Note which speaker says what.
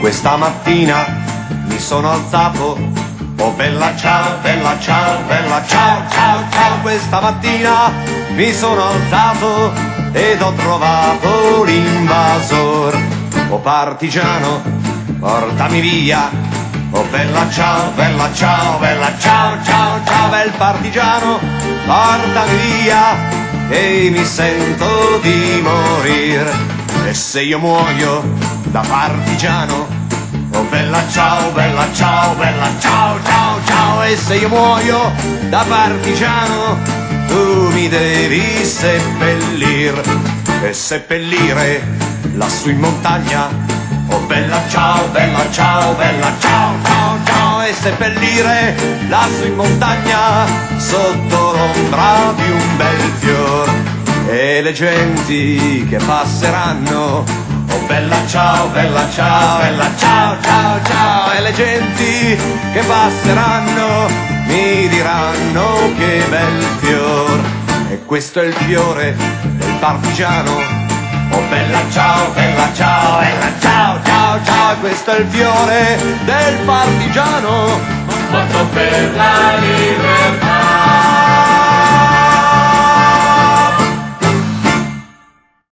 Speaker 1: Questa mattina mi sono alzato, oh bella ciao, bella ciao, bella ciao, ciao, ciao. Questa mattina mi sono alzato ed ho trovato l'invasor. Oh partigiano, portami via, oh bella ciao, bella ciao, bella ciao, ciao, ciao. Bel partigiano, portami via, e mi sento di morire. E se io muoio da partigiano, oh bella ciao, bella ciao, bella ciao, ciao, ciao. E se io muoio da partigiano, tu mi devi seppellir, e seppellire lassù in montagna, oh bella ciao, bella ciao, bella ciao, ciao, ciao. E seppellire lassù in montagna, sotto l'ombra di un bel fior. E le genti che passeranno, oh bella ciao, bella ciao, bella ciao, ciao, ciao. E le genti che passeranno mi diranno che bel fior. E questo è il fiore del partigiano, oh bella ciao, bella ciao, bella ciao, ciao, ciao. Questo è il fiore del partigiano,
Speaker 2: morto per la libertà.